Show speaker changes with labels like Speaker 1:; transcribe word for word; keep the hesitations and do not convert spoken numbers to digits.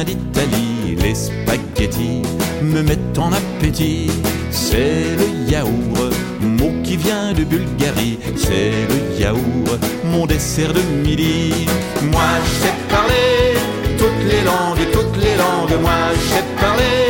Speaker 1: d'Italie, les spaghettis me mettent en appétit. C'est le yaourt, mot qui vient de Bulgarie. C'est le yaourt, mon dessert de midi. Moi je sais parler toutes les langues, toutes les langues. Moi je sais parler